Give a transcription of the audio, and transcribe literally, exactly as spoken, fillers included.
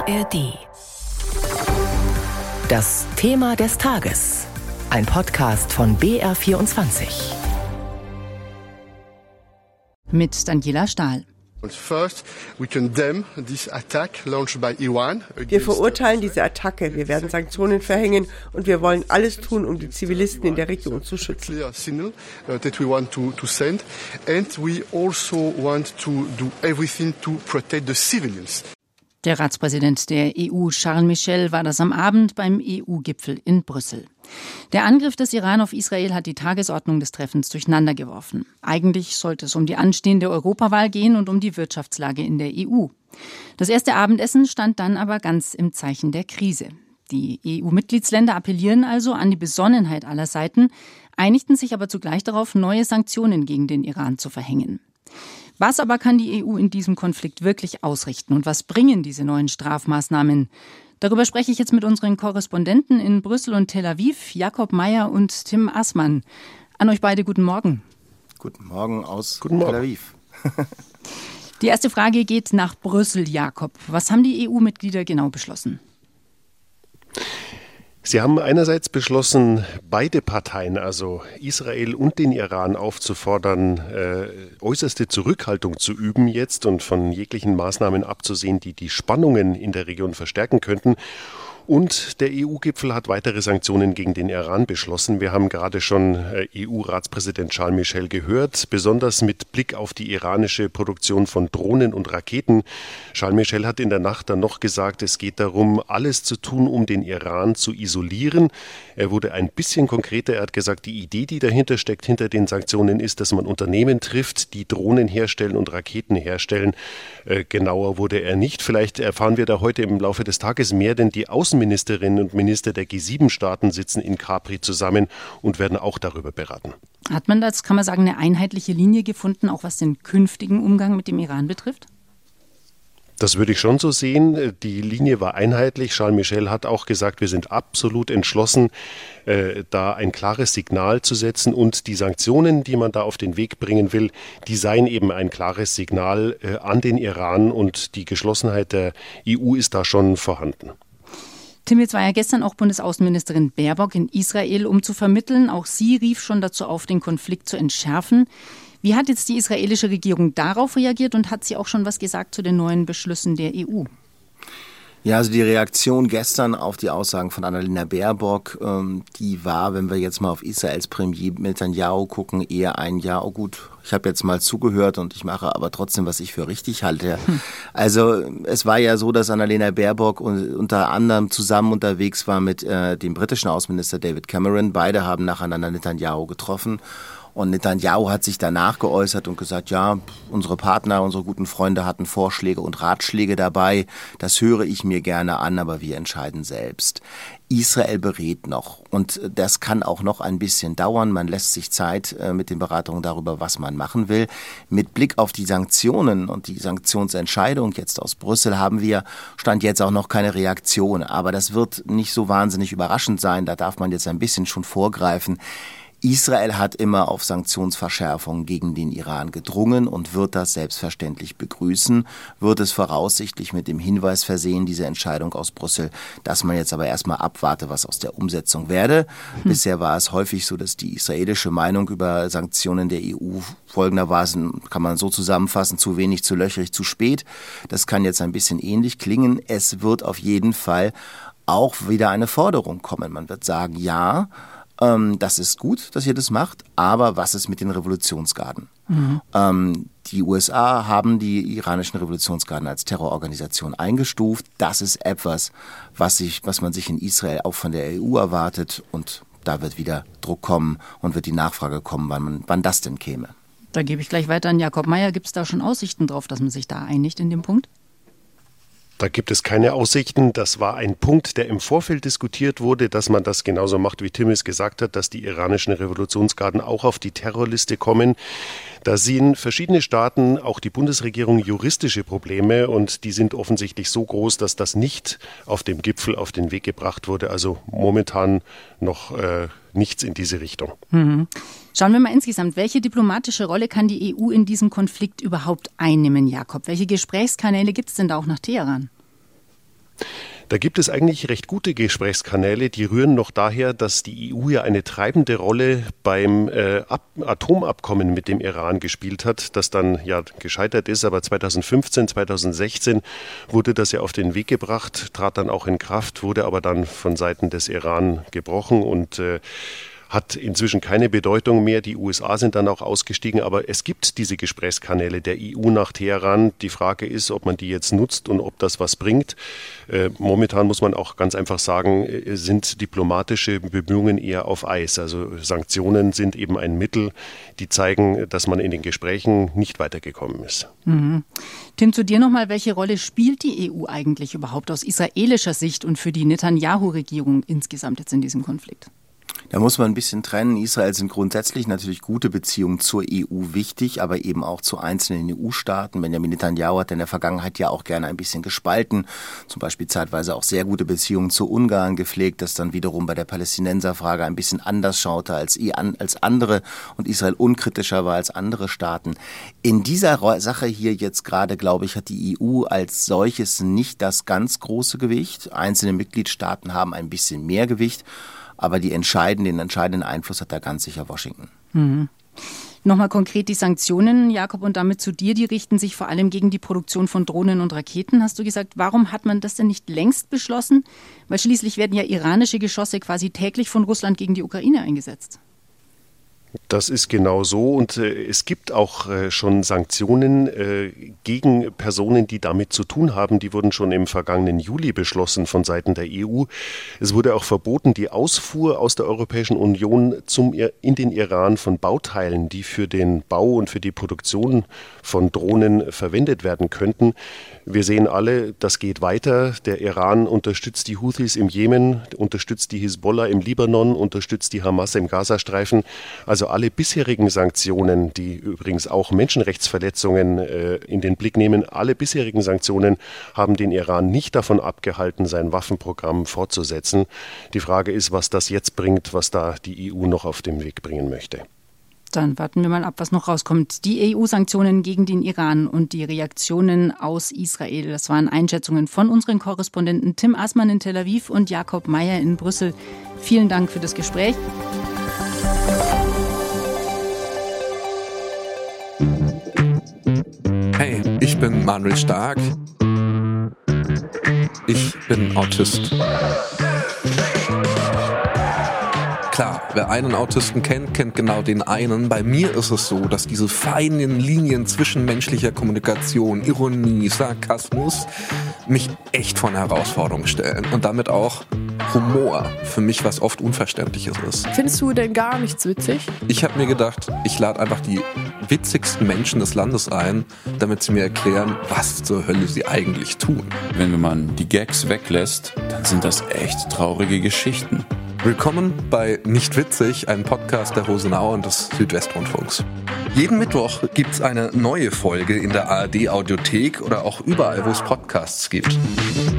A R D. Das Thema des Tages. Ein Podcast von B R vierundzwanzig. Mit Daniela Stahl. Wir verurteilen diese Attacke, wir werden Sanktionen verhängen und wir wollen alles tun, um die Zivilisten in der Region zu schützen. Der Ratspräsident der E U, Charles Michel, war das am Abend beim E U-Gipfel in Brüssel. Der Angriff des Iran auf Israel hat die Tagesordnung des Treffens durcheinandergeworfen. Eigentlich sollte es um die anstehende Europawahl gehen und um die Wirtschaftslage in der E U. Das erste Abendessen stand dann aber ganz im Zeichen der Krise. Die E U-Mitgliedsländer appellieren also an die Besonnenheit aller Seiten, einigten sich aber zugleich darauf, neue Sanktionen gegen den Iran zu verhängen. Was aber kann die E U in diesem Konflikt wirklich ausrichten und was bringen diese neuen Strafmaßnahmen? Darüber spreche ich jetzt mit unseren Korrespondenten in Brüssel und Tel Aviv, Jakob Mayer und Tim Assmann. An euch beide guten Morgen. Guten Morgen aus guten Morgen. Tel Aviv. Die erste Frage geht nach Brüssel, Jakob. Was haben die E U-Mitglieder genau beschlossen? Sie haben einerseits beschlossen, beide Parteien, also Israel und den Iran, aufzufordern, äh, äußerste Zurückhaltung zu üben jetzt und von jeglichen Maßnahmen abzusehen, die die Spannungen in der Region verstärken könnten. Und der E U-Gipfel hat weitere Sanktionen gegen den Iran beschlossen. Wir haben gerade schon E U-Ratspräsident Charles Michel gehört, besonders mit Blick auf die iranische Produktion von Drohnen und Raketen. Charles Michel hat in der Nacht dann noch gesagt, es geht darum, alles zu tun, um den Iran zu isolieren. Er wurde ein bisschen konkreter. Er hat gesagt, die Idee, die dahinter steckt, hinter den Sanktionen, ist, dass man Unternehmen trifft, die Drohnen herstellen und Raketen herstellen. Äh, genauer wurde er nicht. Vielleicht erfahren wir da heute im Laufe des Tages mehr, denn die Außenministerinnen und Minister der G sieben Staaten sitzen in Capri zusammen und werden auch darüber beraten. Hat man da, kann man sagen, eine einheitliche Linie gefunden, auch was den künftigen Umgang mit dem Iran betrifft? Das würde ich schon so sehen. Die Linie war einheitlich. Charles Michel hat auch gesagt, wir sind absolut entschlossen, äh, da ein klares Signal zu setzen. Und die Sanktionen, die man da auf den Weg bringen will, die seien eben ein klares Signal äh, an den Iran. Und die Geschlossenheit der E U ist da schon vorhanden. Tim, jetzt war ja gestern auch Bundesaußenministerin Baerbock in Israel, um zu vermitteln. Auch sie rief schon dazu auf, den Konflikt zu entschärfen. Wie hat jetzt die israelische Regierung darauf reagiert und hat sie auch schon was gesagt zu den neuen Beschlüssen der E U? Ja, also die Reaktion gestern auf die Aussagen von Annalena Baerbock, ähm, die war, wenn wir jetzt mal auf Israels Premier Netanyahu gucken, eher ein Ja, oh gut, ich habe jetzt mal zugehört und ich mache aber trotzdem, was ich für richtig halte. Hm. Also es war ja so, dass Annalena Baerbock unter anderem zusammen unterwegs war mit äh, dem britischen Außenminister David Cameron. Beide haben nacheinander Netanyahu getroffen. Und Netanyahu hat sich danach geäußert und gesagt, ja, unsere Partner, unsere guten Freunde hatten Vorschläge und Ratschläge dabei. Das höre ich mir gerne an, aber wir entscheiden selbst. Israel berät noch und das kann auch noch ein bisschen dauern. Man lässt sich Zeit äh, mit den Beratungen darüber, was man machen will. Mit Blick auf die Sanktionen und die Sanktionsentscheidung jetzt aus Brüssel haben wir, stand jetzt auch noch keine Reaktion. Aber das wird nicht so wahnsinnig überraschend sein. Da darf man jetzt ein bisschen schon vorgreifen. Israel hat immer auf Sanktionsverschärfungen gegen den Iran gedrungen und wird das selbstverständlich begrüßen, wird es voraussichtlich mit dem Hinweis versehen, diese Entscheidung aus Brüssel, dass man jetzt aber erstmal abwarte, was aus der Umsetzung werde. Hm. Bisher war es häufig so, dass die israelische Meinung über Sanktionen der E U folgendermaßen, kann man so zusammenfassen, zu wenig, zu löchrig, zu spät. Das kann jetzt ein bisschen ähnlich klingen. Es wird auf jeden Fall auch wieder eine Forderung kommen. Man wird sagen, ja, das ist gut, dass ihr das macht, aber was ist mit den Revolutionsgarden? Mhm. Ähm, die U S A haben die iranischen Revolutionsgarden als Terrororganisation eingestuft. Das ist etwas, was, sich, was man sich in Israel auch von der E U erwartet. Und da wird wieder Druck kommen und wird die Nachfrage kommen, wann, man, wann das denn käme. Da gebe ich gleich weiter an Jakob Mayer. Gibt es da schon Aussichten drauf, dass man sich da einigt in dem Punkt? Da gibt es keine Aussichten. Das war ein Punkt, der im Vorfeld diskutiert wurde, dass man das genauso macht, wie Tim es gesagt hat, dass die iranischen Revolutionsgarden auch auf die Terrorliste kommen. Da sehen verschiedene Staaten, auch die Bundesregierung, juristische Probleme und die sind offensichtlich so groß, dass das nicht auf dem Gipfel auf den Weg gebracht wurde. Also momentan noch äh, nichts in diese Richtung. Mhm. Schauen wir mal insgesamt, welche diplomatische Rolle kann die E U in diesem Konflikt überhaupt einnehmen, Jakob? Welche Gesprächskanäle gibt es denn da auch nach Teheran? Da gibt es eigentlich recht gute Gesprächskanäle, die rühren noch daher, dass die E U ja eine treibende Rolle beim äh, Ab- Atomabkommen mit dem Iran gespielt hat, das dann ja gescheitert ist, aber zweitausendfünfzehn, zweitausendsechzehn wurde das ja auf den Weg gebracht, trat dann auch in Kraft, wurde aber dann von Seiten des Iran gebrochen und äh, hat inzwischen keine Bedeutung mehr. Die U S A sind dann auch ausgestiegen, aber es gibt diese Gesprächskanäle der E U nach Teheran. Die Frage ist, ob man die jetzt nutzt und ob das was bringt. Äh, momentan muss man auch ganz einfach sagen, sind diplomatische Bemühungen eher auf Eis. Also Sanktionen sind eben ein Mittel, die zeigen, dass man in den Gesprächen nicht weitergekommen ist. Mhm. Tim, zu dir nochmal, welche Rolle spielt die E U eigentlich überhaupt aus israelischer Sicht und für die Netanyahu-Regierung insgesamt jetzt in diesem Konflikt? Da muss man ein bisschen trennen. Israel sind grundsätzlich natürlich gute Beziehungen zur E U wichtig, aber eben auch zu einzelnen E U-Staaten. Benjamin Netanyahu hat in der Vergangenheit ja auch gerne ein bisschen gespalten, zum Beispiel zeitweise auch sehr gute Beziehungen zu Ungarn gepflegt, das dann wiederum bei der Palästinenserfrage ein bisschen anders schaute als, als andere und Israel unkritischer war als andere Staaten. In dieser Sache hier jetzt gerade, glaube ich, hat die E U als solches nicht das ganz große Gewicht. Einzelne Mitgliedstaaten haben ein bisschen mehr Gewicht. Aber die entscheidende, den entscheidenden Einfluss hat da ganz sicher Washington. Mhm. Nochmal konkret die Sanktionen, Jakob, und damit zu dir, die richten sich vor allem gegen die Produktion von Drohnen und Raketen. Hast du gesagt, warum hat man das denn nicht längst beschlossen? Weil schließlich werden ja iranische Geschosse quasi täglich von Russland gegen die Ukraine eingesetzt. Das ist genau so und äh, es gibt auch äh, schon Sanktionen äh, gegen Personen, die damit zu tun haben. Die wurden schon im vergangenen Juli beschlossen von Seiten der E U. Es wurde auch verboten, die Ausfuhr aus der Europäischen Union zum, in den Iran von Bauteilen, die für den Bau und für die Produktion von Drohnen verwendet werden könnten. Wir sehen alle, das geht weiter. Der Iran unterstützt die Houthis im Jemen, unterstützt die Hisbollah im Libanon, unterstützt die Hamas im Gazastreifen. Also alle bisherigen Sanktionen, die übrigens auch Menschenrechtsverletzungen äh, in den Blick nehmen, alle bisherigen Sanktionen haben den Iran nicht davon abgehalten, sein Waffenprogramm fortzusetzen. Die Frage ist, was das jetzt bringt, was da die E U noch auf den Weg bringen möchte. Dann warten wir mal ab, was noch rauskommt. Die E U-Sanktionen gegen den Iran und die Reaktionen aus Israel. Das waren Einschätzungen von unseren Korrespondenten Tim Aßmann in Tel Aviv und Jakob Meyer in Brüssel. Vielen Dank für das Gespräch. Hey, ich bin Manuel Stark. Ich bin Autist. Klar, wer einen Autisten kennt, kennt genau den einen. Bei mir ist es so, dass diese feinen Linien zwischen menschlicher Kommunikation, Ironie, Sarkasmus mich echt vor eine Herausforderung stellen. Und damit auch Humor für mich was oft Unverständliches ist. Findest du denn gar nichts witzig? Ich habe mir gedacht, ich lade einfach die witzigsten Menschen des Landes ein, damit sie mir erklären, was zur Hölle sie eigentlich tun. Wenn man die Gags weglässt, dann sind das echt traurige Geschichten. Willkommen bei Nicht Witzig, einem Podcast der Rosenau und des Südwestrundfunks. Jeden Mittwoch gibt's eine neue Folge in der A R D-Audiothek oder auch überall, wo es Podcasts gibt.